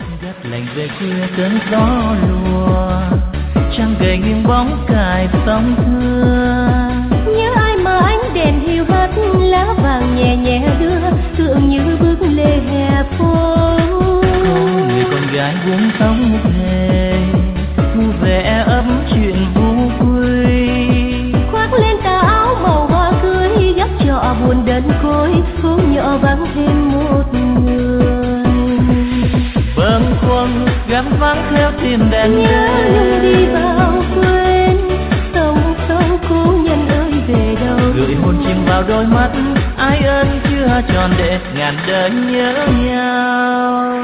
gắt lạnh về khuya cơn gió lùa, trăng gầy nghiêng bóng cài sóng thưa. Nhớ ai mà ánh đèn hiu hắt lá vàng nhẹ nhẹ đưa, tượng như bước lê hè phố. Có người con gái buông tóc thề, thu vẽ ấm chuyện vu quê. Khoác lên tà áo màu hoa cưới, gác trọ buồn đơn côi, phố nhỏ vắng thêm một người. Bâng khuâng gắn vắng theo tìm đèn nhớ nhung đi vào quên, sông sông cô nhân ơi về đâu. gửi hôn chìm vào đôi mắt, ai ơn chưa tròn để ngàn đời nhớ nhau.